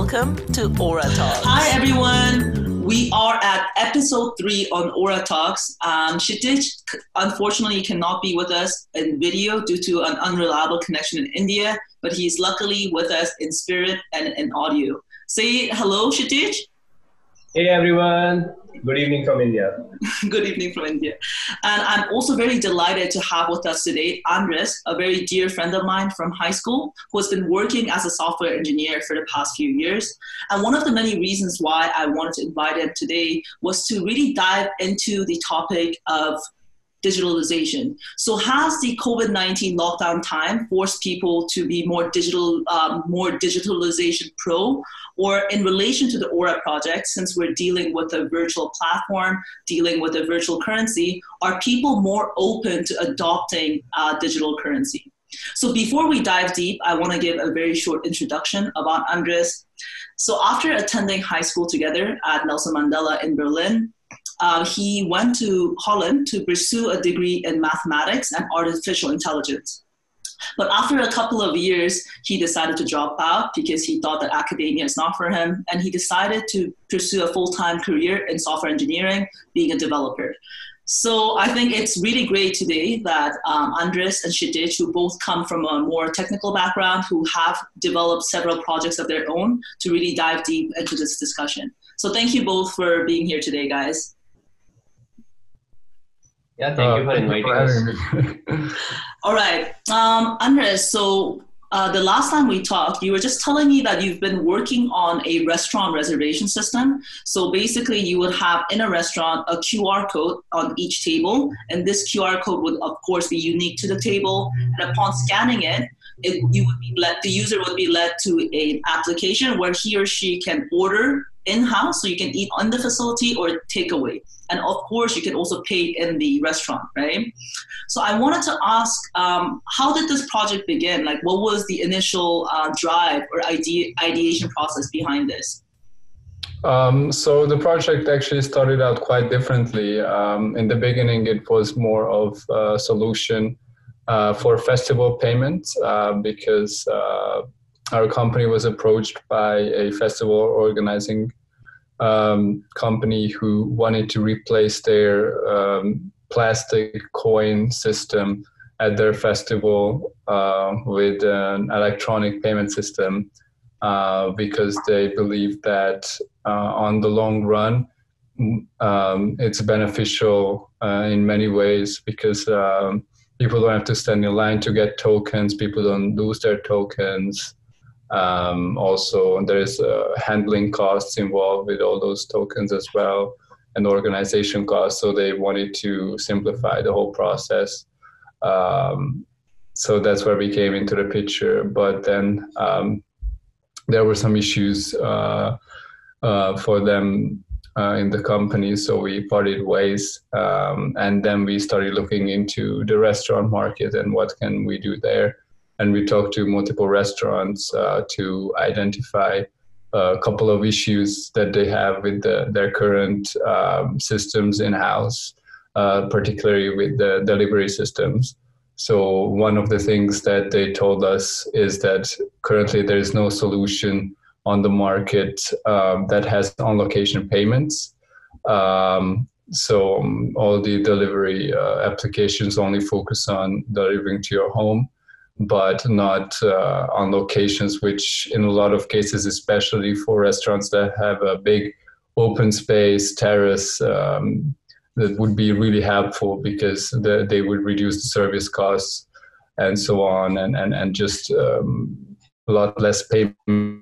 welcome to Aura Talks. Hi everyone, we are at episode 3 on Aura Talks. Kshitij unfortunately cannot be with us in video due to an unreliable connection in India, but he's luckily with us in spirit and in audio. Say hello, Kshitij. Hey everyone, good evening from India. Good evening from India. And I'm also very delighted to have with us today Andres, a very dear friend of mine from high school who has been working as a software engineer for the past few years. And one of the many reasons why I wanted to invite him today was to really dive into the topic of digitalization. So has the COVID-19 lockdown time forced people to be more digitalization pro? Or in relation to the Aura project, since we're dealing with a virtual platform, dealing with a virtual currency, are people more open to adopting digital currency? So before we dive deep, I want to give a very short introduction about Andres. So after attending high school together at Nelson Mandela in Berlin, he went to Holland to pursue a degree in mathematics and artificial intelligence. But after a couple of years, he decided to drop out because he thought that academia is not for him. And he decided to pursue a full-time career in software engineering, being a developer. So I think it's really great today that Andres and Kshitij, who both come from a more technical background, who have developed several projects of their own, to really dive deep into this discussion. So thank you both for being here today, guys. Yeah, thank you for inviting us. All right, Andres, so the last time we talked, you were just telling me that you've been working on a restaurant reservation system. So basically you would have in a restaurant a QR code on each table, and this QR code would of course be unique to the table. And upon scanning it, the user would be led to an application where he or she can order in-house, so you can eat on the facility or take away. And of course, you can also pay in the restaurant, right? So I wanted to ask, how did this project begin? Like, what was the initial drive or ideation process behind this? So the project actually started out quite differently. In the beginning, it was more of a solution for festival payments because our company was approached by a festival organizing company who wanted to replace their plastic coin system at their festival with an electronic payment system because they believe that on the long run it's beneficial in many ways because people don't have to stand in line to get tokens, people don't lose their tokens. Also, there's handling costs involved with all those tokens as well, and organization costs. So they wanted to simplify the whole process. So that's where we came into the picture. But then there were some issues for them in the company, so we parted ways. And then we started looking into the restaurant market and what can we do there. And we talked to multiple restaurants to identify a couple of issues that they have with their current systems in-house, particularly with the delivery systems. So one of the things that they told us is that currently there is no solution on the market that has on-location payments. So all the delivery applications only focus on delivering to your home, but not on locations, which in a lot of cases, especially for restaurants that have a big open space terrace, that would be really helpful because they would reduce the service costs and so on, and just a lot less payment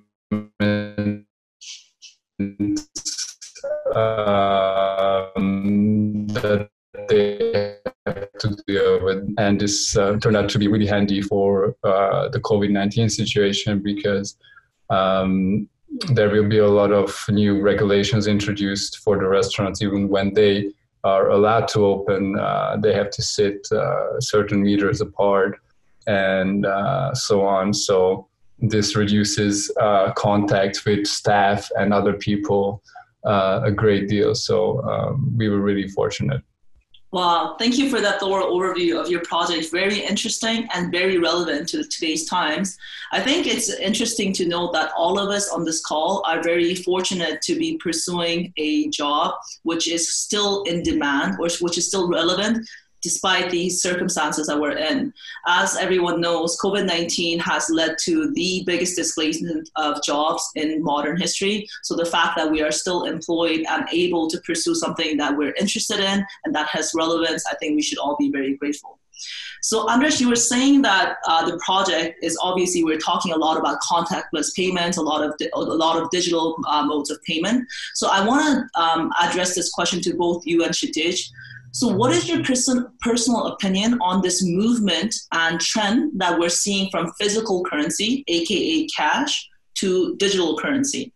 that they have to deal with. And this turned out to be really handy for the COVID-19 situation because there will be a lot of new regulations introduced for the restaurants. Even when they are allowed to open, they have to sit certain meters apart and so on. So this reduces contact with staff and other people a great deal. So we were really fortunate. Wow, thank you for that thorough overview of your project. Very interesting and very relevant to today's times. I think it's interesting to note that all of us on this call are very fortunate to be pursuing a job which is still in demand or which is still relevant despite the circumstances that we're in. As everyone knows, COVID-19 has led to the biggest displacement of jobs in modern history. So the fact that we are still employed and able to pursue something that we're interested in and that has relevance, I think we should all be very grateful. So Andres, you were saying that the project is obviously, we're talking a lot about contactless payments, a lot of digital modes of payment. So I want to address this question to both you and Kshitij. So what is your personal opinion on this movement and trend that we're seeing from physical currency, aka cash, to digital currency?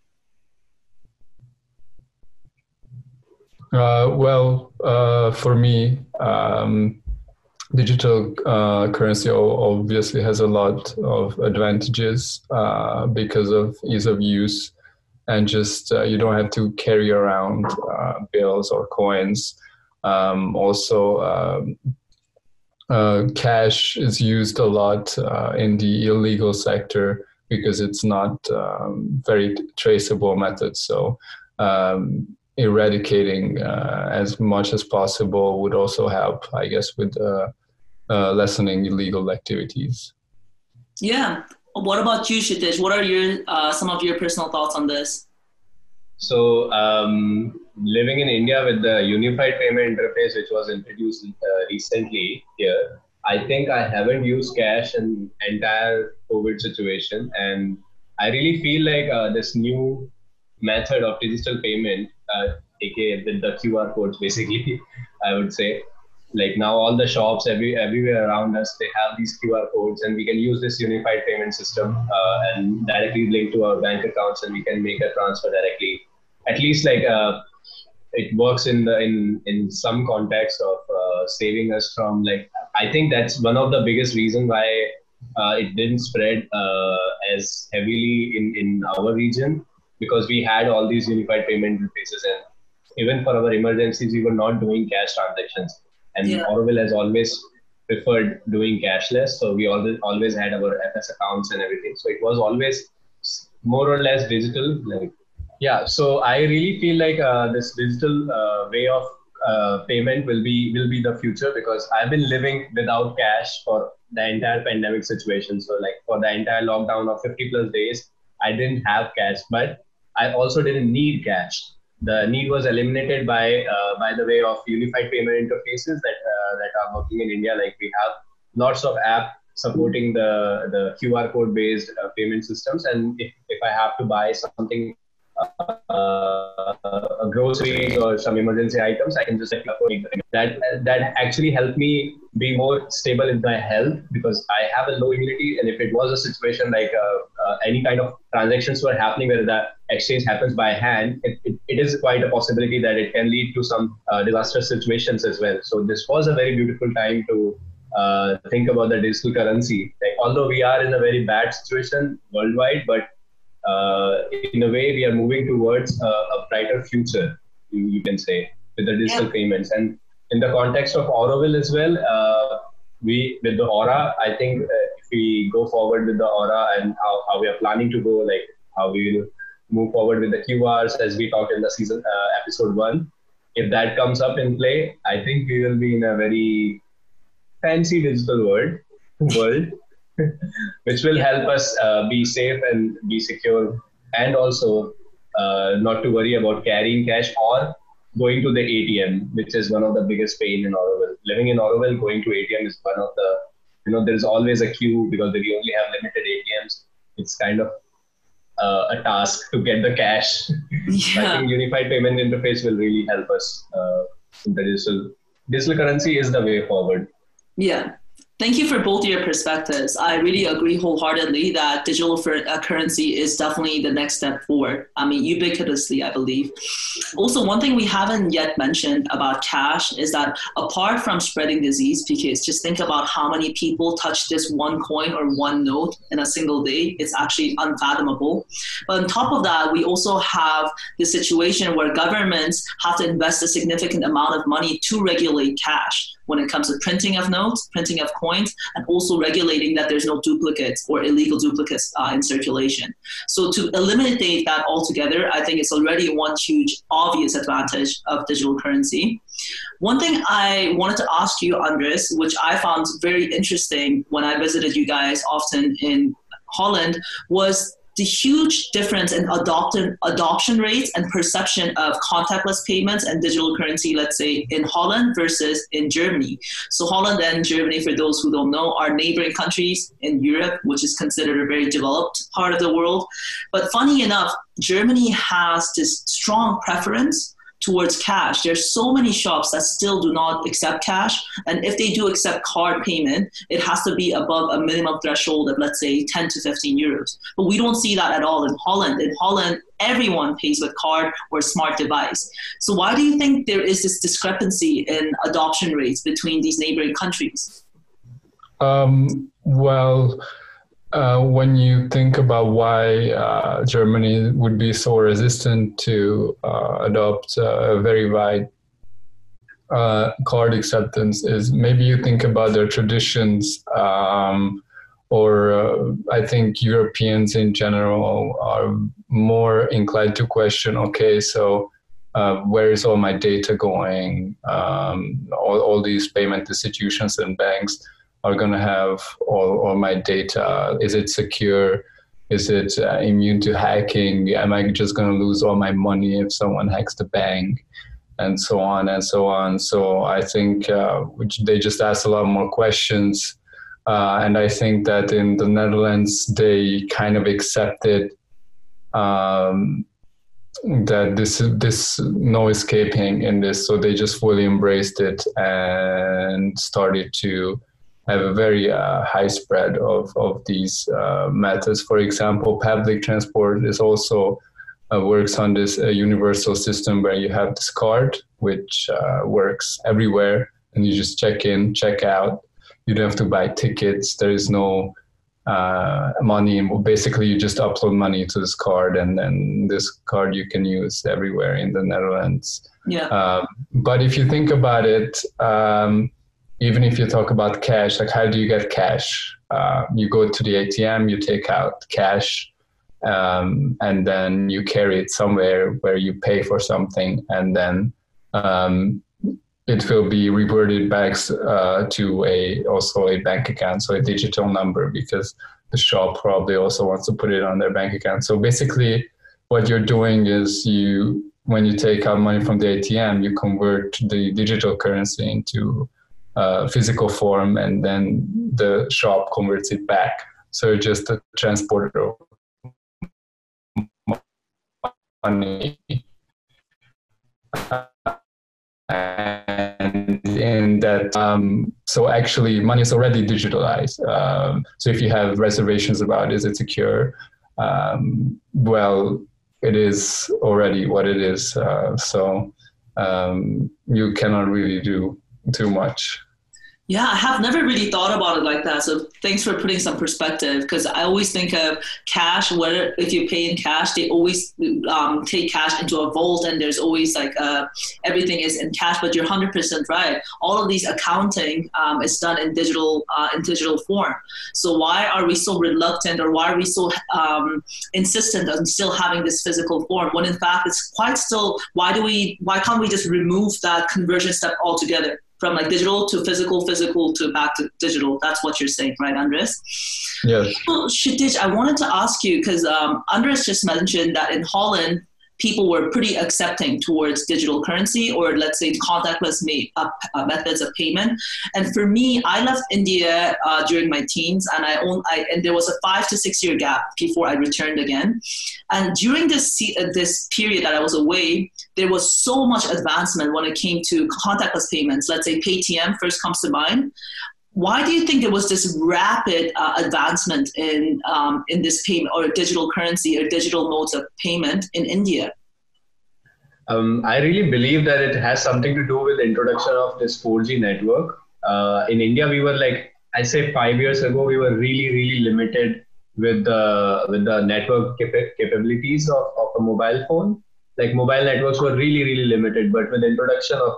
For me, digital currency obviously has a lot of advantages because of ease of use, and just you don't have to carry around bills or coins. Cash is used a lot in the illegal sector because it's not very traceable method. So eradicating as much as possible would also help, I guess, with lessening illegal activities. Yeah. What about you, Kshitij? What are your some of your personal thoughts on this? So living in India with the unified payment interface, which was introduced recently here, I think I haven't used cash in entire COVID situation. And I really feel like this new method of digital payment, aka with the QR codes, basically, I would say, like now all the shops everywhere around us, they have these QR codes, and we can use this unified payment system and directly link to our bank accounts, and we can make a transfer directly. At least it works in some context of saving us from, like, I think that's one of the biggest reasons why it didn't spread as heavily in our region, because we had all these unified payment interfaces, and even for our emergencies, we were not doing cash transactions. And Auroville has always preferred doing cashless. So we always had our FS accounts and everything. So it was always more or less digital. So I really feel like this digital way of payment will be the future, because I've been living without cash for the entire pandemic situation. So like for the entire lockdown of 50 plus days, I didn't have cash, but I also didn't need cash. The need was eliminated by the way of unified payment interfaces that are working in India. Like we have lots of apps supporting the QR code based payment systems. And if I have to buy something, groceries or some emergency items, I can just that actually helped me be more stable in my health, because I have a low immunity. And if it was a situation like any kind of transactions were happening where the exchange happens by hand, it is quite a possibility that it can lead to some disastrous situations as well. So this was a very beautiful time to think about the digital currency. Like, although we are in a very bad situation worldwide, but in a way, we are moving towards a brighter future, you can say, with the digital payments. And in the context of Auroville as well, with the Aura, I think if we go forward with the Aura and how we are planning to go, like how we will move forward with the QRs as we talked in the season episode 1, if that comes up in play, I think we will be in a very fancy digital world. Which will help us be safe and be secure, and also not to worry about carrying cash or going to the ATM, which is one of the biggest pain in Auroville. Living in Auroville, going to ATM is one of the, there's always a queue because we only have limited ATMs. It's kind of a task to get the cash. I think unified payment interface will really help us in the digital currency is the way forward. Yeah. Thank you for both your perspectives. I really agree wholeheartedly that digital currency is definitely the next step forward. I mean, ubiquitously, I believe. Also, one thing we haven't yet mentioned about cash is that apart from spreading disease, because just think about how many people touch this one coin or one note in a single day. It's actually unfathomable. But on top of that, we also have the situation where governments have to invest a significant amount of money to regulate cash when it comes to printing of notes, printing of coins, and also regulating that there's no duplicates or illegal duplicates in circulation. So to eliminate that altogether, I think it's already one huge obvious advantage of digital currency. One thing I wanted to ask you, Andres, which I found very interesting when I visited you guys often in Holland, was the huge difference in adoption rates and perception of contactless payments and digital currency, let's say in Holland versus in Germany. So Holland and Germany, for those who don't know, are neighboring countries in Europe, which is considered a very developed part of the world. But funny enough, Germany has this strong preference towards cash. There's so many shops that still do not accept cash. And if they do accept card payment, it has to be above a minimum threshold of, let's say, 10 to 15 euros. But we don't see that at all in Holland. In Holland, everyone pays with card or smart device. So why do you think there is this discrepancy in adoption rates between these neighboring countries? When you think about why Germany would be so resistant to adopt a very wide card acceptance, is maybe you think about their traditions, or I think Europeans in general are more inclined to question, okay, so where is all my data going? All these payment institutions and banks are going to have all my data. Is it secure? Is it immune to hacking? Am I just going to lose all my money if someone hacks the bank? And so on and so on. So I think they just ask a lot more questions. And I think that in the Netherlands, they kind of accepted that this no escaping in this. So they just fully embraced it and started to have a very high spread of these methods. For example, public transport is also works on this universal system where you have this card, which works everywhere, and you just check in, check out. You don't have to buy tickets. There is no money. Basically, you just upload money to this card, and then this card you can use everywhere in the Netherlands. Yeah. But if you think about it, even if you talk about cash, like how do you get cash? You go to the ATM, you take out cash, and then you carry it somewhere where you pay for something, and then it will be reverted back to also a bank account, so a digital number, because the shop probably also wants to put it on their bank account. So basically, what you're doing is when you take out money from the ATM, you convert the digital currency into physical form, and then the shop converts it back. So just a transporter of money. And in that, so actually money is already digitalized. So if you have reservations about is it secure, well, it is already what it is. So you cannot really do too much. Yeah, I have never really thought about it like that. So thanks for putting some perspective, because I always think of cash, whether if you pay in cash, they always take cash into a vault, and there's always like everything is in cash. But you're 100% right. All of these accounting is done in digital form. So why are we so reluctant, or why are we so insistent on still having this physical form, when in fact it's quite still, why can't we just remove that conversion step altogether? From like digital to physical to back to digital. That's what you're saying, right, Andres? Yes. So, Kshitij, I wanted to ask you, because Andres just mentioned that in Holland, people were pretty accepting towards digital currency, or let's say contactless methods of payment. And for me, I left India during my teens, and there was a 5 to 6 year gap before I returned again. And during this period that I was away, there was so much advancement when it came to contactless payments. Let's say Paytm first comes to mind. why do you think there was this rapid advancement in this payment or digital currency or digital modes of payment in India? I really believe that it has something to do with the introduction of this 4G network. In India, we were like, I say 5 years ago, we were really, really limited with the network capabilities of a mobile phone. Like mobile networks were really, really limited. But with the introduction of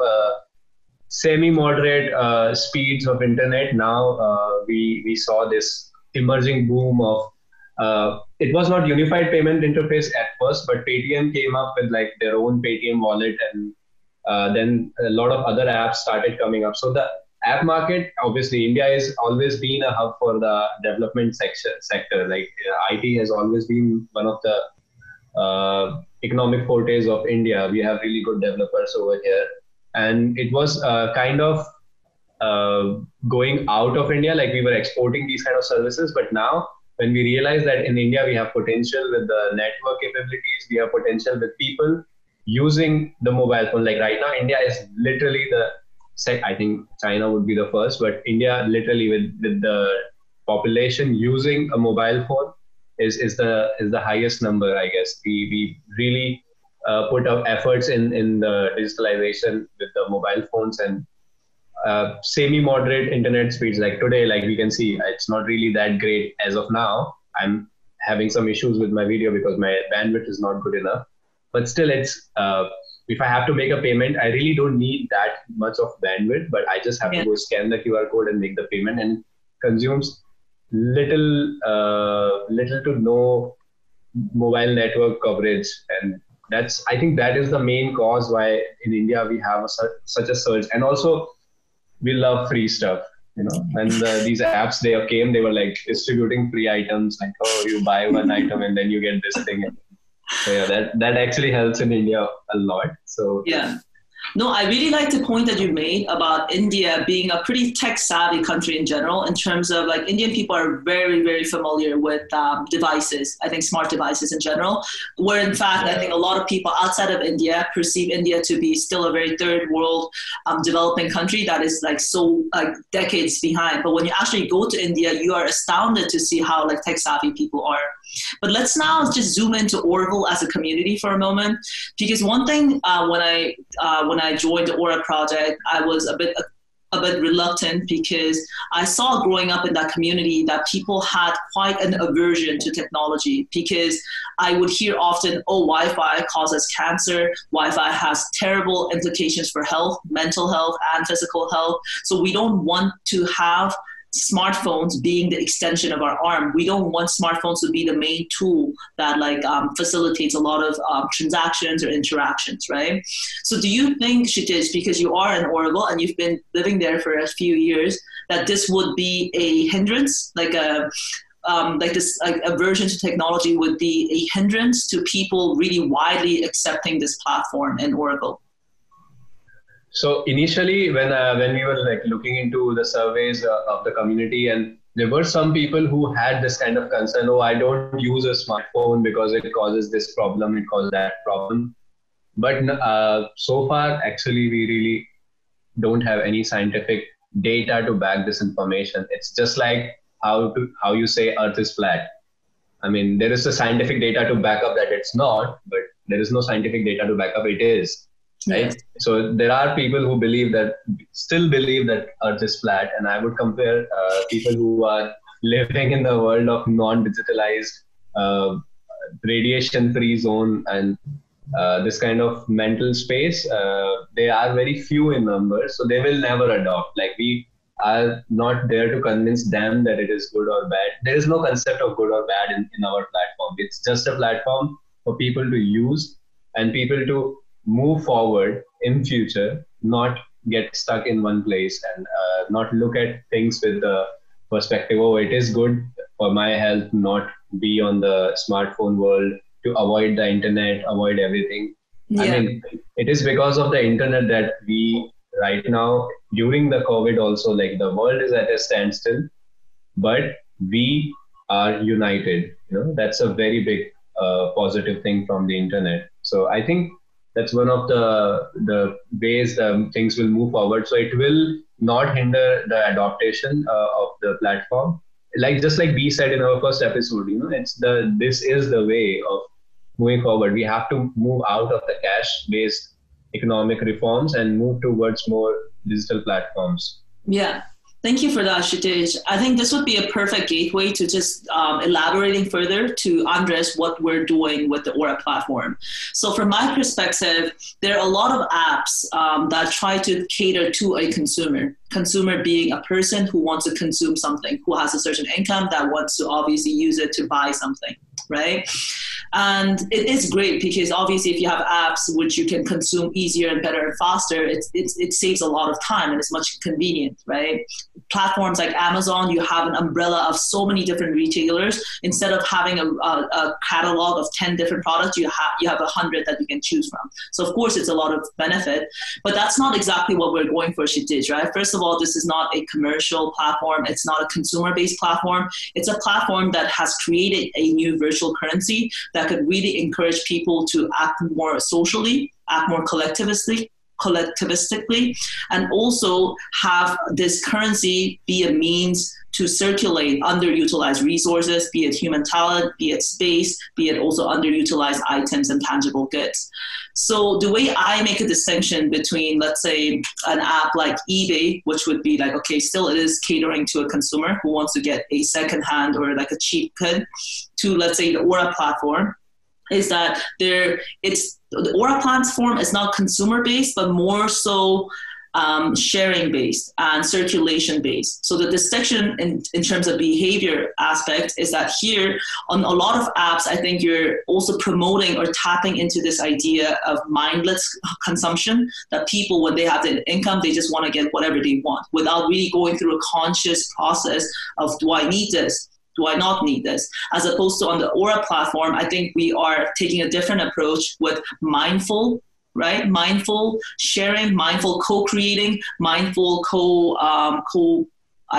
semi-moderate speeds of internet, now we saw this emerging boom of it was not unified payment interface at first, but Paytm came up with like their own Paytm wallet, and then a lot of other apps started coming up. So the app market, obviously, India has always been a hub for the development sector. Like IT has always been one of the economic fortes of India. We have really good developers over here, and it was kind of going out of India. Like we were exporting these kind of services, but now, when we realize that in India we have potential with the network capabilities, we have potential with people using the mobile phone. Like right now, India is literally I think China would be the first, but India literally with the population using a mobile phone is the highest number, I guess. We really put our efforts in the digitalization with the mobile phones and semi-moderate internet speeds. Like today, like we can see, it's not really that great as of now. I'm having some issues with my video because my bandwidth is not good enough. But still, it's if I have to make a payment, I really don't need that much of bandwidth, but I just have to go scan the QR code and make the payment, and it consumes little to no mobile network coverage. And I think that is the main cause why in India we have such a surge. And also, we love free stuff, when these apps they were like distributing free items, like, oh, you buy one item and then you get this thing. So yeah, that actually helps in India a lot. So yeah. No, I really like the point that you made about India being a pretty tech-savvy country in general, in terms of like Indian people are very, very familiar with devices, I think smart devices in general, where in fact, I think a lot of people outside of India perceive India to be still a very third world developing country that is like so decades behind. But when you actually go to India, you are astounded to see how like tech-savvy people are. But let's now just zoom into Oracle as a community for a moment, because one thing when I joined the Aura project, I was a bit reluctant because I saw growing up in that community that people had quite an aversion to technology, because I would hear often, oh, Wi-Fi causes cancer, Wi-Fi has terrible implications for health, mental health and physical health. So we don't want to have smartphones being the extension of our arm. We don't want smartphones to be the main tool that facilitates a lot of transactions or interactions, right? So do you think, Kshitij, because you are in Oracle and you've been living there for a few years, that this would be a hindrance, this aversion to technology would be a hindrance to people really widely accepting this platform in Oracle? So initially, when we were like looking into the surveys of the community, and there were some people who had this kind of concern, oh, I don't use a smartphone because it causes this problem, it causes that problem. But so far, actually, we really don't have any scientific data to back this information. It's just like how you say Earth is flat. I mean, there is a scientific data to back up that it's not, but there is no scientific data to back up it is. Right. Yes. So there are people who still believe that Earth is flat, and I would compare people who are living in the world of non-digitalized, radiation-free zone and this kind of mental space. They are very few in numbers, so they will never adopt. Like we are not there to convince them that it is good or bad. There is no concept of good or bad in our platform. It's just a platform for people to use and people to move forward in future, not get stuck in one place and not look at things with the perspective, oh, it is good for my health, not be on the smartphone world, to avoid the internet, avoid everything. Yeah. I mean, it is because of the internet that we right now, during the COVID also, like the world is at a standstill, but we are united. That's a very big positive thing from the internet. So I think that's one of the ways things will move forward. So it will not hinder the adaptation of the platform. Like just like B said in our first episode, this is the way of moving forward. We have to move out of the cash-based economic reforms and move towards more digital platforms. Yeah. Thank you for that, Kshitij. I think this would be a perfect gateway to just elaborating further to Andres what we're doing with the Aura platform. So from my perspective, there are a lot of apps that try to cater to a consumer being a person who wants to consume something, who has a certain income that wants to obviously use it to buy something, right? And it is great because obviously if you have apps which you can consume easier and better and faster, it saves a lot of time and it's much convenient, right? Platforms like Amazon, you have an umbrella of so many different retailers. Instead of having a catalog of 10 different products, you have 100 that you can choose from. So of course it's a lot of benefit, but that's not exactly what we're going for, Kshitij, right? First of all, this is not a commercial platform. It's not a consumer-based platform. It's a platform that has created a new virtual currency that could really encourage people to act more socially, act more collectivistically, and also have this currency be a means to circulate underutilized resources, be it human talent, be it space, be it also underutilized items and tangible goods. So the way I make a distinction between, let's say, an app like eBay, which would be like, okay, still it is catering to a consumer who wants to get a secondhand or like a cheap good, to, let's say, the Aura platform, is that the Aura platform is not consumer-based, but more so sharing-based and circulation-based. So the distinction in terms of behavior aspect is that here on a lot of apps, I think you're also promoting or tapping into this idea of mindless consumption, that people, when they have the income, they just want to get whatever they want without really going through a conscious process of, do I need this? Do I not need this? As opposed to on the Aura platform, I think we are taking a different approach with mindful, right? Mindful sharing, mindful co-creating, mindful co-creating,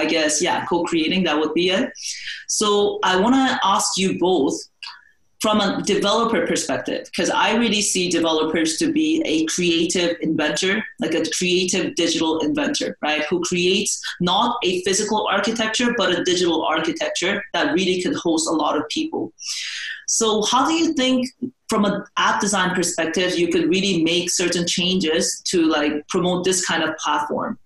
that would be it. So I want to ask you both, from a developer perspective, because I really see developers to be a creative inventor, like a creative digital inventor, right? Who creates not a physical architecture, but a digital architecture that really could host a lot of people. So how do you think, from an app design perspective, you could really make certain changes to like promote this kind of platform?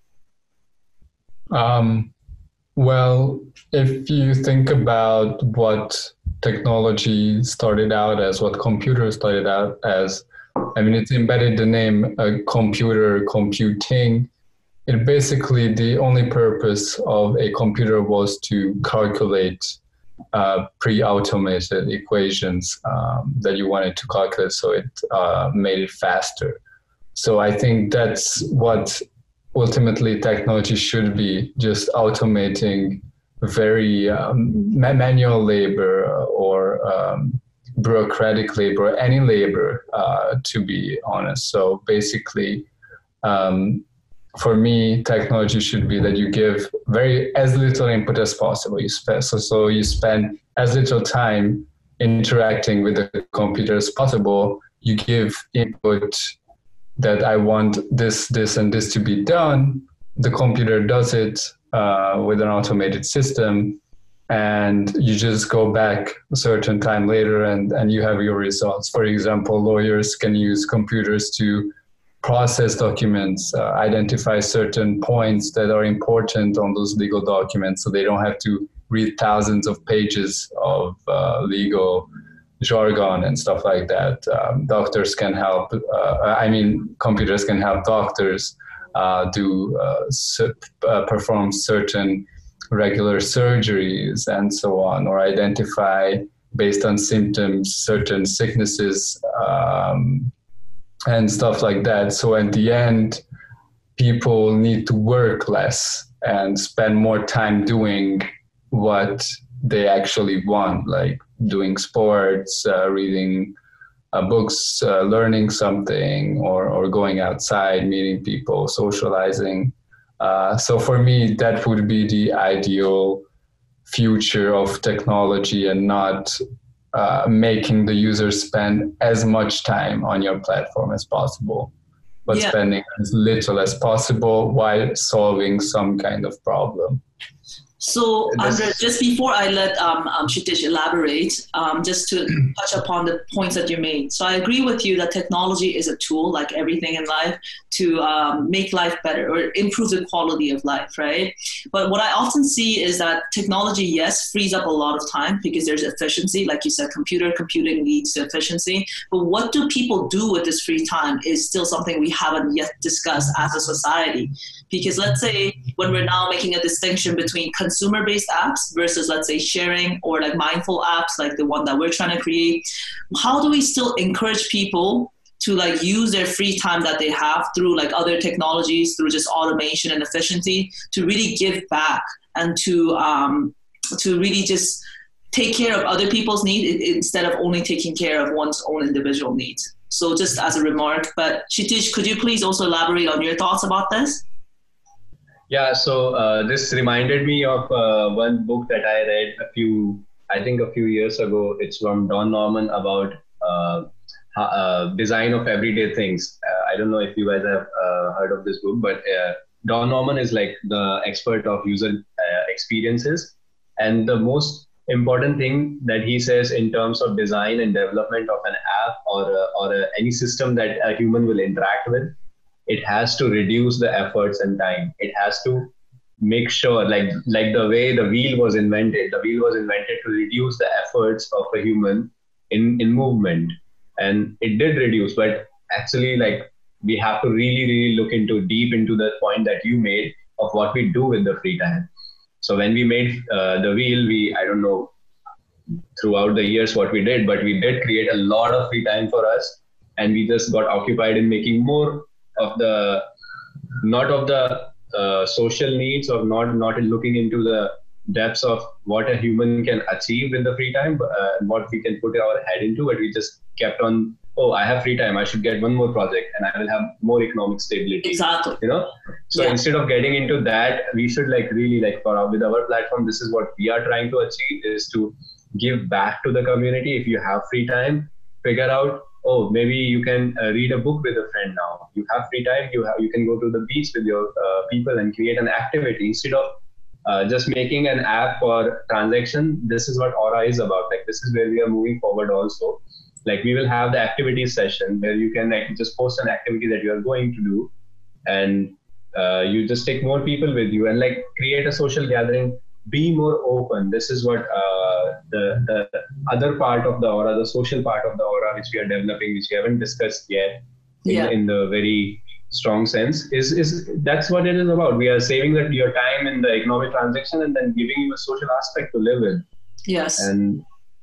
Well, if you think about what technology started out as, what computers started out as, I mean, it's embedded the name computer, computing. It basically, the only purpose of a computer was to calculate pre-automated equations that you wanted to calculate, so it made it faster. So I think that's what ultimately technology should be, just automating very manual labor or bureaucratic labor, any labor, to be honest. So basically, for me, technology should be that you give as little input as possible. So you spend as little time interacting with the computer as possible. You give input that I want this, and this to be done. The computer does it with an automated system, and you just go back a certain time later and you have your results. For example, lawyers can use computers to process documents, identify certain points that are important on those legal documents, so they don't have to read thousands of pages of legal jargon and stuff like that. Doctors can help, computers can help doctors perform certain regular surgeries and so on, or identify based on symptoms certain sicknesses and stuff like that. So at the end, people need to work less and spend more time doing what they actually want, like doing sports, reading books, learning something, or going outside, meeting people, socializing. So for me, that would be the ideal future of technology, and not making the user spend as much time on your platform as possible. but spending as little as possible while solving some kind of problem. So, Andres, just before I let Kshitij elaborate, just to touch upon the points that you made. So I agree with you that technology is a tool, like everything in life, to make life better or improve the quality of life, right? But what I often see is that technology, yes, frees up a lot of time because there's efficiency. Like you said, computing leads to efficiency. But what do people do with this free time is still something we haven't yet discussed as a society. Because let's say when we're now making a distinction between consumer-based apps versus, let's say, sharing or like mindful apps like the one that we're trying to create, how do we still encourage people to like use their free time that they have through like other technologies, through just automation and efficiency, to really give back and to really just take care of other people's needs instead of only taking care of one's own individual needs? So just as a remark, but Kshitij, could you please also elaborate on your thoughts about this? Yeah, so this reminded me of one book that I read a few years ago. It's from Don Norman about design of everyday things. I don't know if you guys have heard of this book, but Don Norman is like the expert of user experiences. And the most important thing that he says in terms of design and development of an app or any system that a human will interact with, it has to reduce the efforts and time. It has to make sure, like the way the wheel was invented to reduce the efforts of a human in movement. And it did reduce, but actually like we have to really look deep into the point that you made of what we do with the free time. So when we made the wheel, I don't know throughout the years what we did, but we did create a lot of free time for us. And we just got occupied in making more of not of the social needs, or not looking into the depths of what a human can achieve with the free time, what we can put our head into, but we just kept on, I have free time, I should get one more project and I will have more economic stability. Exactly. So instead of getting into that, we should with our platform, this is what we are trying to achieve, is to give back to the community. If you have free time, figure out, maybe you can read a book with a friend now. You have free time, you can go to the beach with your people and create an activity instead of just making an app for transaction. This is what Aura is about. Like, this is where we are moving forward also. Like, we will have the activity session where you can just post an activity that you are going to do, and you just take more people with you and create a social gathering. Be more open. This is what the other part of the Aura, the social part of the Aura, which we are developing, which we haven't discussed yet in the very strong sense, is that's what it is about. We are saving your time in the economic transaction and then giving you a social aspect to live with. Yes. And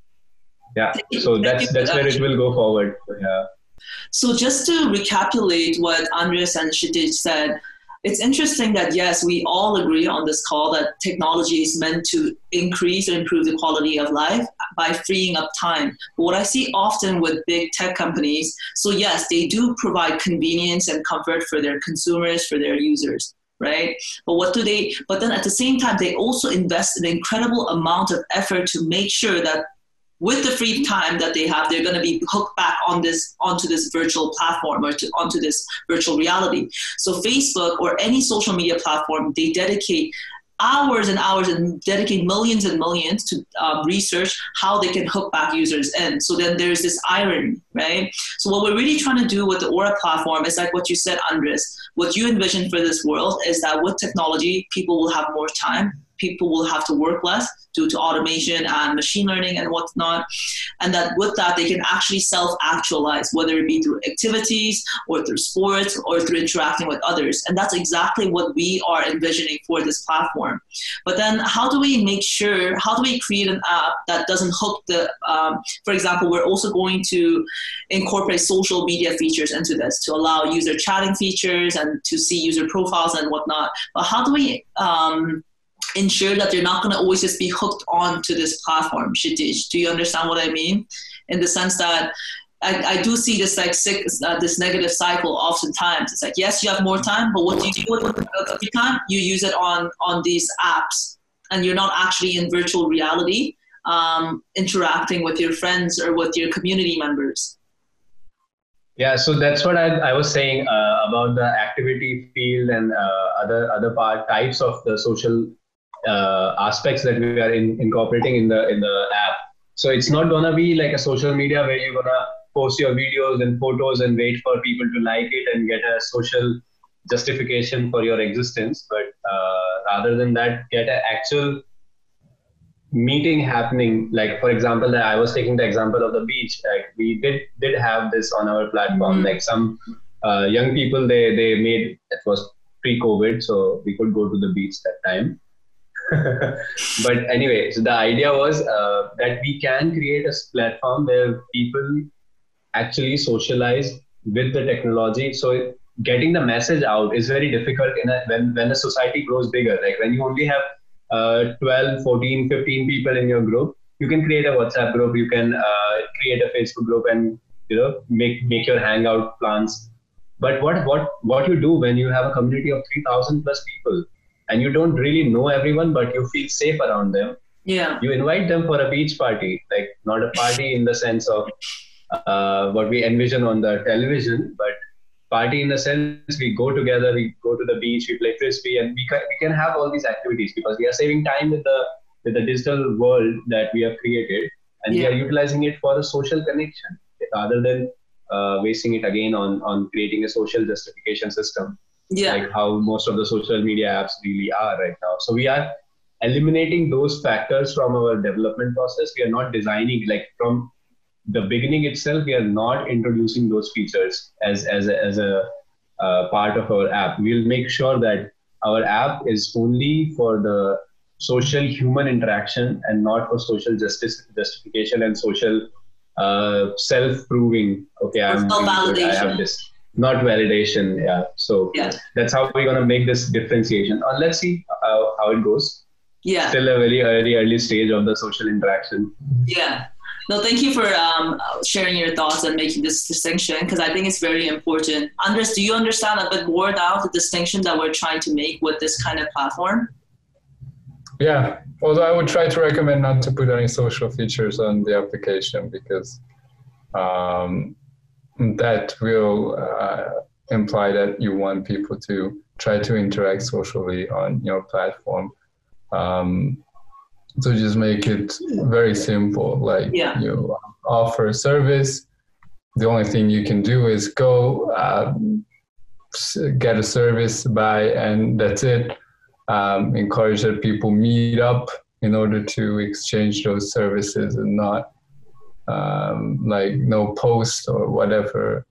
so that's where it will go forward. Yeah. So just to recapitulate what Andres and Kshitij said, it's interesting that, yes, we all agree on this call that technology is meant to increase or improve the quality of life by freeing up time. But what I see often with big tech companies, so yes, they do provide convenience and comfort for their consumers, for their users, right? But then at the same time, they also invest an incredible amount of effort to make sure that with the free time that they have, they're going to be hooked back onto this virtual platform or onto this virtual reality. So Facebook or any social media platform, they dedicate hours and hours and dedicate millions and millions to research how they can hook back users in. So then there's this irony, right? So what we're really trying to do with the Aura platform is like what you said, Andres. What you envision for this world is that with technology, people will have more time. People will have to work less due to automation and machine learning and whatnot. And that with that, they can actually self-actualize, whether it be through activities or through sports or through interacting with others. And that's exactly what we are envisioning for this platform. But then how do we create an app that doesn't hook for example, we're also going to incorporate social media features into this to allow user chatting features and to see user profiles and whatnot. But how do we ensure that they're not going to always just be hooked on to this platform? Kshitij, do you understand what I mean? In the sense that I do see this this negative cycle oftentimes. It's like, yes, you have more time, but what do you do with the time? You use it on these apps, and you're not actually in virtual reality interacting with your friends or with your community members. Yeah, so that's what I was saying about the activity field and other types of the social aspects that we are incorporating in the app. So it's not gonna be like a social media where you're gonna post your videos and photos and wait for people to like it and get a social justification for your existence, but rather than that, get an actual meeting happening. Like for example, that I was taking the example of the beach. Like we did have this on our platform. Like some young people, they made, it was pre-COVID, so we could go to the beach that time. But anyway, so the idea was that we can create a platform where people actually socialize with the technology. So getting the message out is very difficult when a society grows bigger. Like when you only have 12, 14, 15 people in your group, you can create a WhatsApp group, you can create a Facebook group, and make your hangout plans. But what you do when you have a community of 3,000 plus people and you don't really know everyone, but you feel safe around them? Yeah. You invite them for a beach party, like not a party in the sense of what we envision on the television, but party in the sense we go together, we go to the beach, we play frisbee, and we can have all these activities because we are saving time with the digital world that we have created, and we are utilizing it for a social connection rather than wasting it again on creating a social justification system, like how most of the social media apps really are right now. So we are eliminating those factors from our development process. We are not designing, like from the beginning itself, we are not introducing those features as a part of our app. We'll make sure that our app is only for the social human interaction and not for social justification and social self-proving. Okay, I have this. Not validation. Yeah. So that's how we're going to make this differentiation. Let's see how it goes. Yeah. Still a very early stage of the social interaction. Yeah. No, thank you for sharing your thoughts and making this distinction, because I think it's very important. Andres, do you understand a bit more now the distinction that we're trying to make with this kind of platform? Yeah, although I would try to recommend not to put any social features on the application, because that will imply that you want people to try to interact socially on your platform. So just make it very simple, like you offer a service. The only thing you can do is go get a service, buy, and that's it. Encourage that people meet up in order to exchange those services, and not like no post or whatever.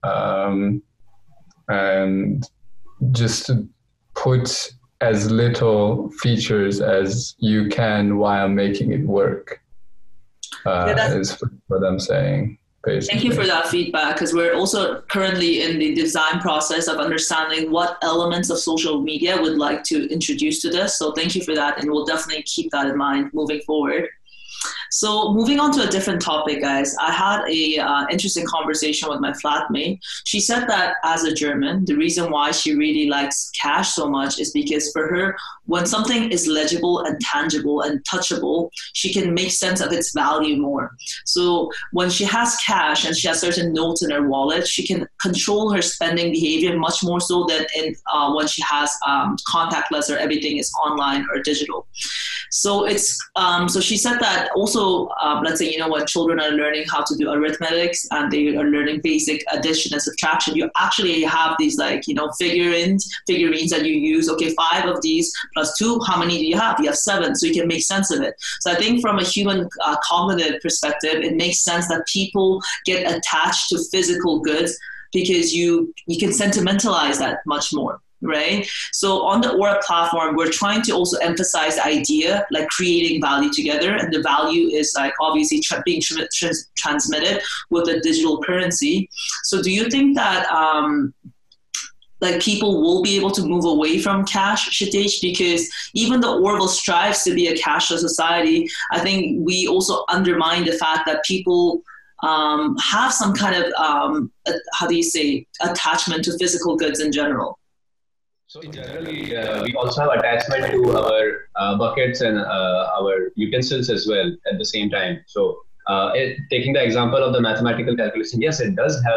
And just to put as little features as you can while making it work is what I'm saying, basically. Thank you for that feedback, because we're also currently in the design process of understanding what elements of social media we'd like to introduce to this. So thank you for that, and we'll definitely keep that in mind moving forward. So moving on to a different topic, guys, I had a interesting conversation with my flatmate. She said that as a German, the reason why she really likes cash so much is because for her, when something is legible and tangible and touchable, she can make sense of its value more. So when she has cash and she has certain notes in her wallet, she can control her spending behavior much more so than when she has contactless or everything is online or digital. So it's so she said that also, let's say, when children are learning how to do arithmetics and they are learning basic addition and subtraction, you actually have these figurines that you use. Okay, 5 of these plus 2, how many do you have? You have 7, so you can make sense of it. So I think from a human cognitive perspective, it makes sense that people get attached to physical goods because you can sentimentalize that much more. Right? So on the Aura platform, we're trying to also emphasize the idea, like creating value together. And the value is like obviously being transmitted with a digital currency. So do you think that like people will be able to move away from cash, Kshitij? Because even though Orville strives to be a cashless society, I think we also undermine the fact that people have some kind of, attachment to physical goods in general. So generally, we also have attachment to our buckets and our utensils as well at the same time. So taking the example of the mathematical calculation, yes, it does help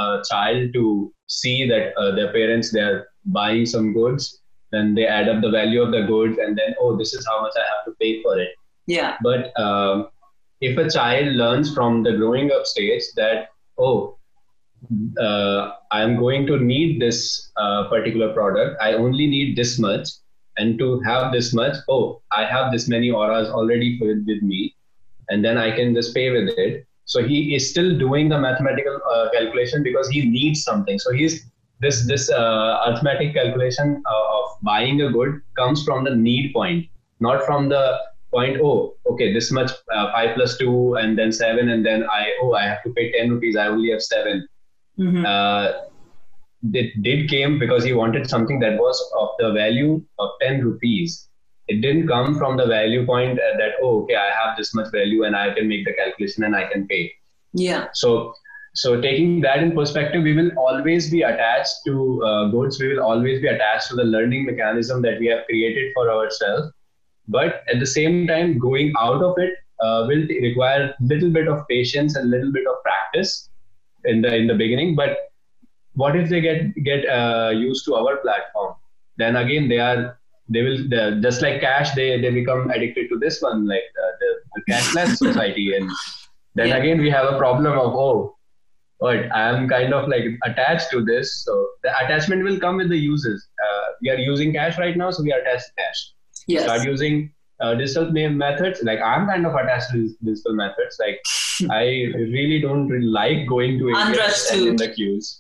a child to see that their parents, they're buying some goods, then they add up the value of the goods and then, oh, this is how much I have to pay for it. Yeah. But if a child learns from the growing up stage that, oh, I'm going to need this particular product, I only need this much, and to have this much, oh, I have this many auras already with me, and then I can just pay with it. So he is still doing the mathematical calculation because he needs something. So he's this arithmetic calculation of buying a good comes from the need point, not from the point, oh, okay, this much 5 plus 2 and then 7 and then I have to pay 10 rupees, I only have 7. Mm-hmm. It did came because he wanted something that was of the value of 10 rupees. It didn't come from the value point that, oh, okay, I have this much value and I can make the calculation and I can pay. Yeah. So taking that in perspective, we will always be attached to goods. We will always be attached to the learning mechanism that we have created for ourselves. But at the same time, going out of it will require a little bit of patience and a little bit of practice in the beginning. But what if they get used to our platform? Then again, they will just like cash. They become addicted to this one, like the cashless society, and then again we have a problem of but I am kind of like attached to this. So the attachment will come with the users. We are using cash right now, so we are attached to cash. Yes. Start using digital methods. Like I'm kind of attached to digital methods. Like I really don't like going to ATMs and in the queues.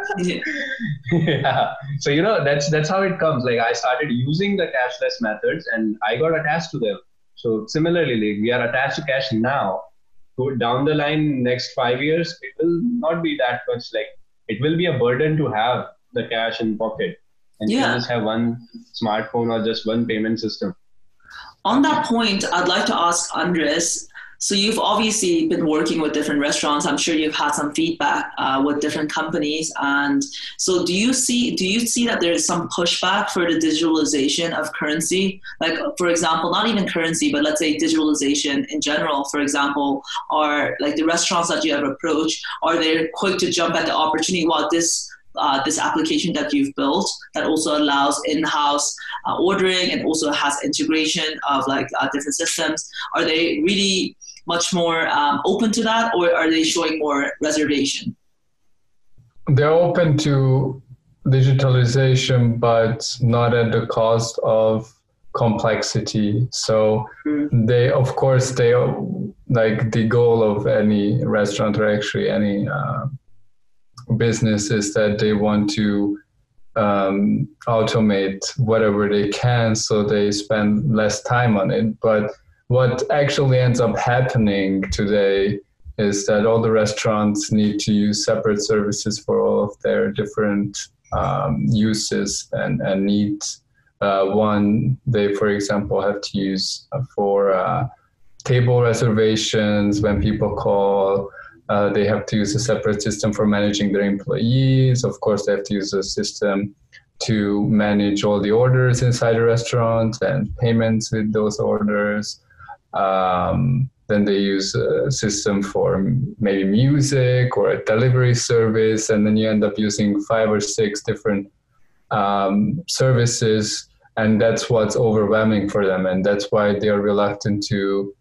Yeah. So that's how it comes. Like I started using the cashless methods and I got attached to them. So similarly, like, we are attached to cash now. Down the line, next 5 years, it will not be that much. Like it will be a burden to have the cash in pocket and you just have one smartphone or just one payment system. On that point, I'd like to ask Andres. So you've obviously been working with different restaurants. I'm sure you've had some feedback with different companies. And so do you see that there is some pushback for the digitalization of currency? Like, for example, not even currency, but let's say digitalization in general, for example, are like the restaurants that you have approached, are they quick to jump at the opportunity? Well, this application that you've built that also allows in-house ordering and also has integration of different systems. Are they really much more open to that, or are they showing more reservation? They're open to digitalization, but not at the cost of complexity. So they like the goal of any restaurant or actually any business is that they want to automate whatever they can so they spend less time on it. But what actually ends up happening today is that all the restaurants need to use separate services for all of their different uses and needs. One, they, for example, have to use for table reservations when people call. They have to use a separate system for managing their employees. Of course, they have to use a system to manage all the orders inside the restaurant and payments with those orders. Then they use a system for maybe music or a delivery service, and then you end up using 5 or 6 different services, and that's what's overwhelming for them, and that's why they are reluctant to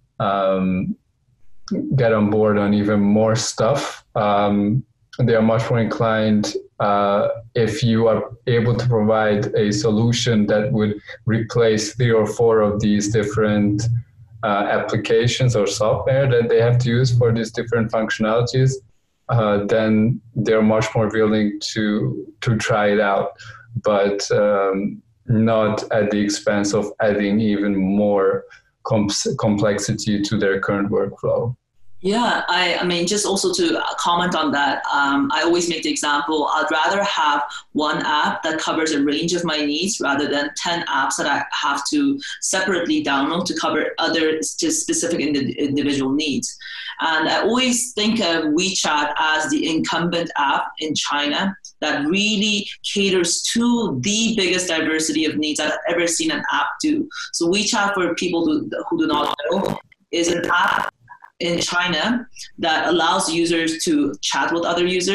get on board on even more stuff. They are much more inclined if you are able to provide a solution that would replace 3 or 4 of these different applications or software that they have to use for these different functionalities, then they're much more willing to try it out, but not at the expense of adding even more complexity to their current workflow. Yeah, I mean, just also to comment on that, I always make the example, I'd rather have one app that covers a range of my needs rather than 10 apps that I have to separately download to cover other just specific individual needs. And I always think of WeChat as the incumbent app in China that really caters to the biggest diversity of needs I've ever seen an app do. So WeChat, for people who do not know, is an app in China that allows users to chat with other users,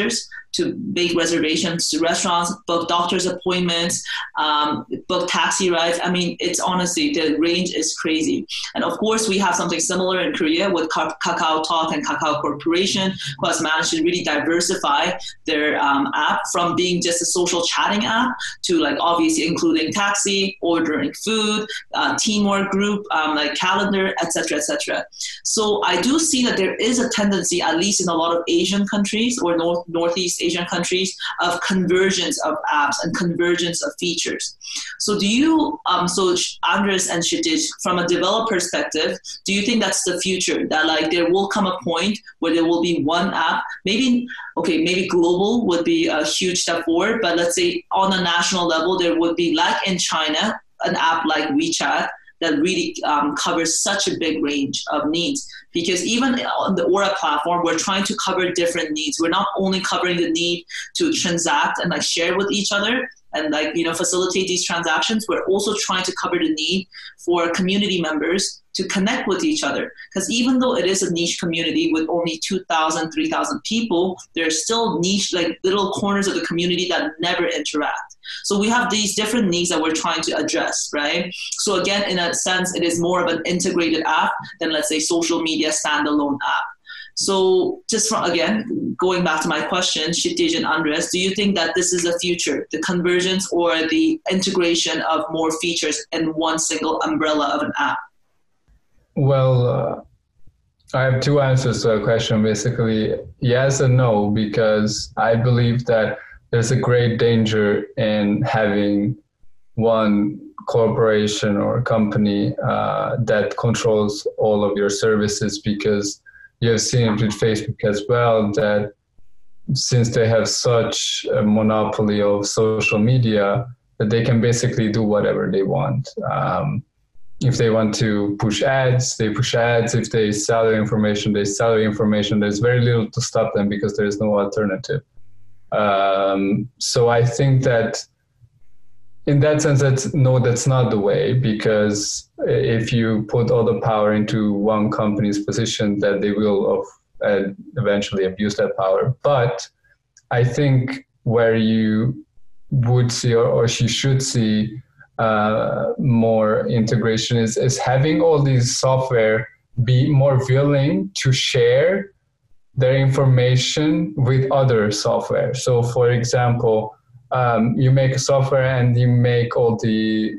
to make reservations to restaurants, book doctor's appointments, book taxi rides. I mean, it's honestly, the range is crazy. And of course, we have something similar in Korea with KakaoTalk and Kakao Corporation, who has managed to really diversify their app from being just a social chatting app to like obviously including taxi, ordering food, teamwork group, like calendar, etc., etc. So I do see that there is a tendency, at least in a lot of Asian countries or Northeast Asian countries, of convergence of apps and convergence of features. So do you, so Andres and Kshitij, from a developer perspective, do you think that's the future? That like there will come a point where there will be one app, maybe global would be a huge step forward, but let's say on a national level, there would be, like in China, an app like WeChat that really covers such a big range of needs. Because even on the Aura platform, we're trying to cover different needs. We're not only covering the need to transact and like share with each other and like, you know, facilitate these transactions. We're also trying to cover the need for community members to connect with each other. Because even though it is a niche community with only 2,000, 3,000 people, there are still niche, like little corners of the community that never interact. So we have these different needs that we're trying to address, right? So again, in a sense, it is more of an integrated app than, let's say, social media standalone app. So just from, again, going back to my question, Kshitij and Andres, do you think that this is the future, the convergence or the integration of more features in one single umbrella of an app? Well, I have two answers to that question, basically. Yes and no, because I believe that there's a great danger in having one corporation or company that controls all of your services, because you have seen it with Facebook as well, that since they have such a monopoly of social media, that they can basically do whatever they want. If they want to push ads, they push ads. If they sell their information, they sell their information. There's very little to stop them because there is no alternative. So I think that in that sense, that's not the way, because if you put all the power into one company's position, that they will eventually abuse that power. But I think where you would see or you should see more integration is having all these software be more willing to share their information with other software. So for example, you make a software and you make all the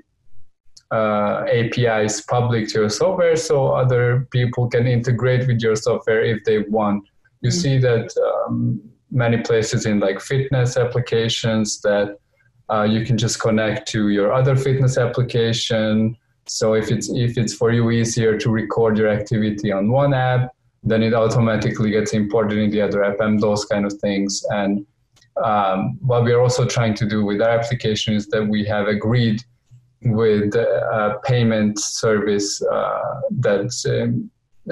APIs public to your software so other people can integrate with your software if they want. You see that many places in like fitness applications that you can just connect to your other fitness application. So if it's for you easier to record your activity on one app, then it automatically gets imported in the other app and those kind of things. And what we're also trying to do with our application is that we have agreed with a payment service that's in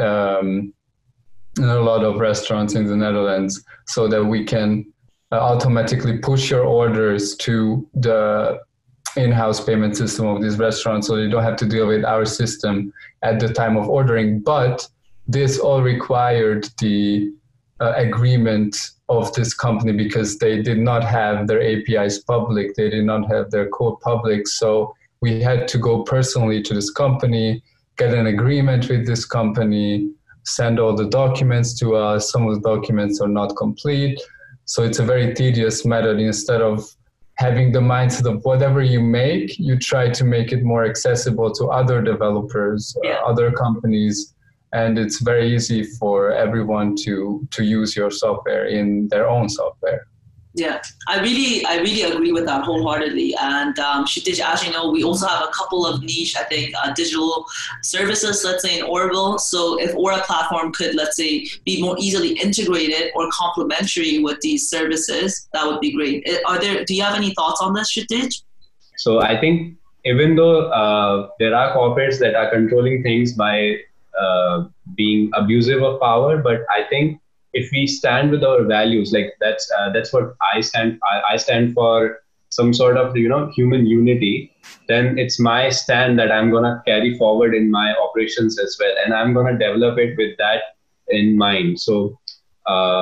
a lot of restaurants in the Netherlands, so that we can automatically push your orders to the in-house payment system of these restaurants, so you don't have to deal with our system at the time of ordering. But this all required the agreement of this company, because they did not have their APIs public, they did not have their code public. So we had to go personally to this company, get an agreement with this company, send all the documents to us. Some of the documents are not complete. So it's a very tedious method. Instead of having the mindset of whatever you make, you try to make it more accessible to other developers, other companies. And it's very easy for everyone to use your software in their own software. Yeah, I really agree with that wholeheartedly. And Kshitij, as you know, we also have a couple of niche, I think, digital services, let's say in Orville. So if Aura platform could, let's say, be more easily integrated or complementary with these services, that would be great. Do you have any thoughts on this, Kshitij? So I think even though there are corporates that are controlling things by being abusive of power, but I think if we stand with our values, like that's what I stand. I stand for some sort of human unity. Then it's my stand that I'm gonna carry forward in my operations as well, and I'm gonna develop it with that in mind. So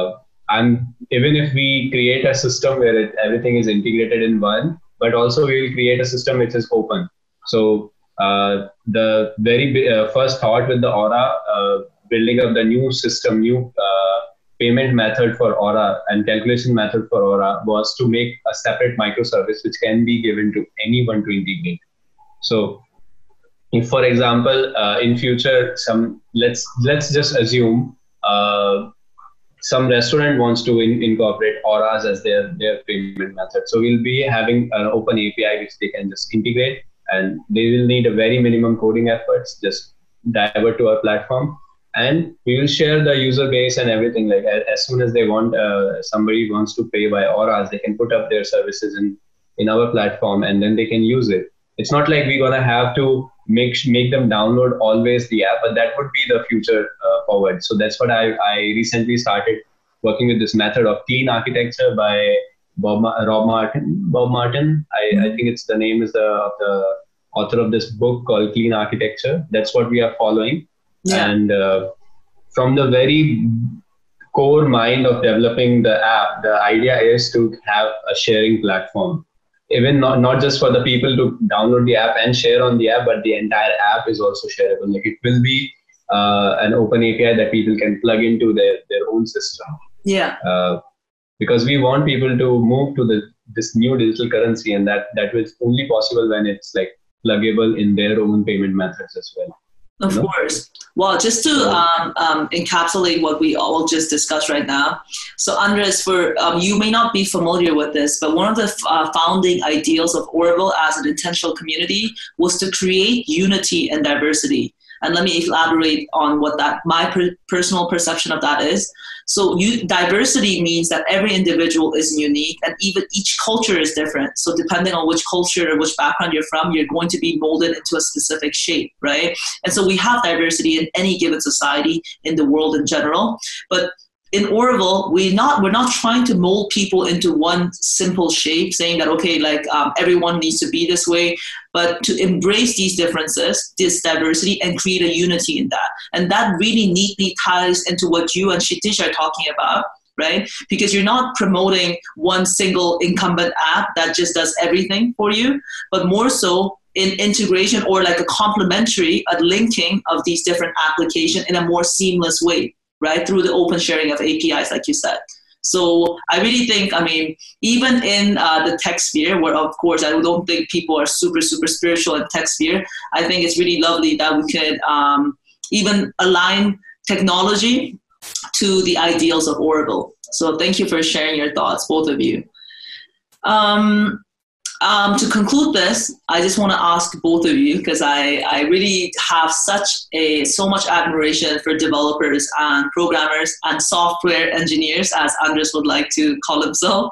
Even if we create a system where everything is integrated in one, but also we will create a system which is open. So the very first thought with the Aura, building up the new system, new payment method for Aura and calculation method for Aura was to make a separate microservice which can be given to anyone to integrate. So if, for example, in future, let's just assume some restaurant wants to incorporate Auras as their payment method. So we'll be having an open API which they can just integrate, and they will need a very minimum coding efforts, just divert to our platform, and we will share the user base and everything. Like as soon as they want, somebody wants to pay by Auras, they can put up their services in our platform, and then they can use it. It's not like we're gonna have to make them download always the app, but that would be the future forward. So that's what I recently started working with this method of clean architecture by Bob Martin. I think it's the name is the author of this book called Clean Architecture. That's what we are following. Yeah. And from the very core mind of developing the app, the idea is to have a sharing platform. Even not just for the people to download the app and share on the app, but the entire app is also shareable. Like it will be an open API that people can plug into their own system. Yeah. Because we want people to move to this new digital currency, and that was only possible when it's like pluggable in their own payment methods as well. Of course. Well, just to encapsulate what we all just discussed right now. So Andres, for you may not be familiar with this, but one of the founding ideals of Auroville as an intentional community was to create unity and diversity. And let me elaborate on what my personal perception of that is. So diversity means that every individual is unique, and even each culture is different. So depending on which culture or which background you're from, you're going to be molded into a specific shape, right? And so we have diversity in any given society, in the world in general. But in Auroville, we're not trying to mold people into one simple shape, saying that, okay, like everyone needs to be this way, but to embrace these differences, this diversity, and create a unity in that. And that really neatly ties into what you and Kshitij are talking about, right? Because you're not promoting one single incumbent app that just does everything for you, but more so in integration or like a linking of these different applications in a more seamless way, right? Through the open sharing of APIs, like you said. So I really think, even in the tech sphere, where of course I don't think people are super, super spiritual in tech sphere, I think it's really lovely that we could even align technology to the ideals of Auroville. So thank you for sharing your thoughts, both of you. To conclude this, I just want to ask both of you, because I really have so much admiration for developers and programmers and software engineers, as Andres would like to call himself.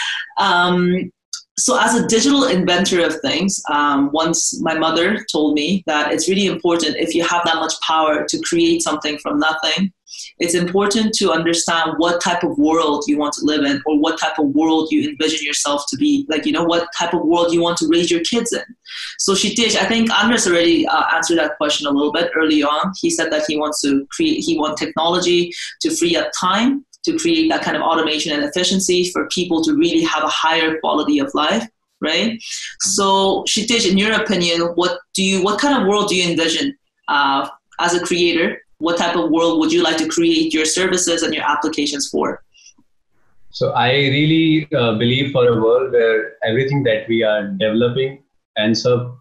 So as a digital inventor of things, once my mother told me that it's really important, if you have that much power to create something from nothing, it's important to understand what type of world you want to live in, or what type of world you envision yourself to be. Like, what type of world you want to raise your kids in. So Kshitij, I think Andres already answered that question a little bit early on. He said that he wants technology to free up time, to create that kind of automation and efficiency for people to really have a higher quality of life, right? So Kshitij, in your opinion, what kind of world do you envision as a creator? What type of world would you like to create your services and your applications for? So I really believe for a world where everything that we are developing ends up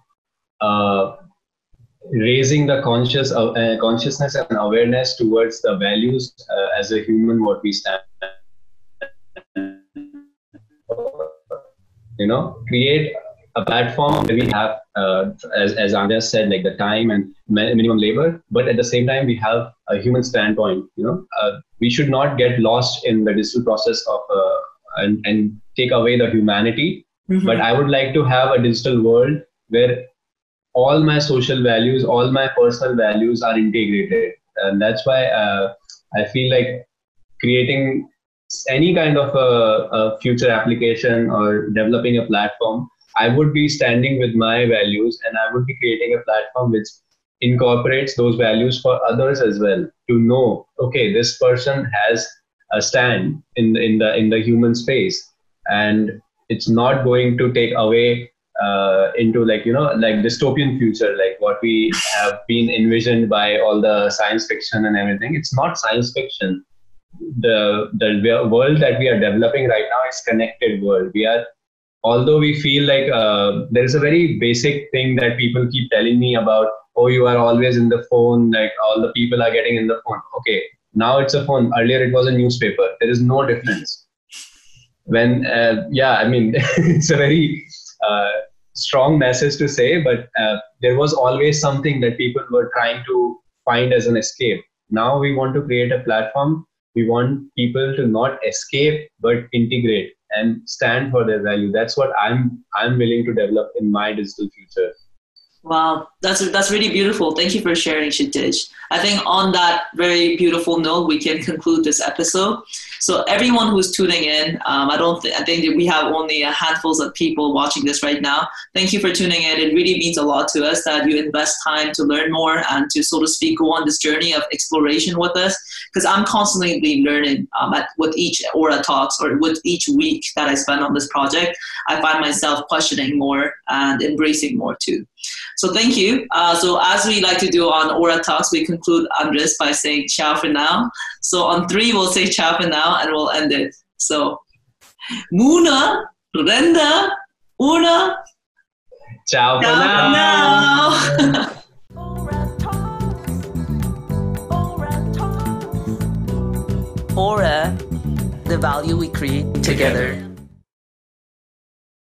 raising the consciousness and awareness towards the values as a human, what we stand for. Create a platform where we have, as Andres said, like the time and minimum labor, but at the same time we have a human standpoint. We should not get lost in the digital process of and take away the humanity. Mm-hmm. But I would like to have a digital world where all my social values, all my personal values are integrated, and that's why I feel like creating any kind of a future application or developing a platform, I would be standing with my values, and I would be creating a platform which incorporates those values for others as well, to know, okay, this person has stand in the human space, and it's not going to take away into like dystopian future, like what we have been envisioned by all the science fiction and everything. It's not science fiction. The world that we are developing right now is connected world. Although we feel like there is a very basic thing that people keep telling me about, oh, you are always in the phone, like all the people are getting in the phone. Okay, now it's a phone. Earlier it was a newspaper. There is no difference. When it's a very strong message to say, but there was always something that people were trying to find as an escape. Now we want to create a platform. We want people to not escape but integrate and stand for their value. That's what I'm willing to develop in my digital future. Wow, that's really beautiful. Thank you for sharing, Kshitij. I think on that very beautiful note, we can conclude this episode. So everyone who's tuning in, I think that we have only a handfuls of people watching this right now. Thank you for tuning in. It really means a lot to us that you invest time to learn more and to, so to speak, go on this journey of exploration with us. Because I'm constantly learning with each Aura Talks, or with each week that I spend on this project. I find myself questioning more and embracing more too. So thank you. So as we like to do on Aura Talks, we conclude, Andres, by saying ciao for now. So on 3, we'll say ciao for now and we'll end it. So, Muna, Renda, Una. Ciao for now. Aura, the value we create together.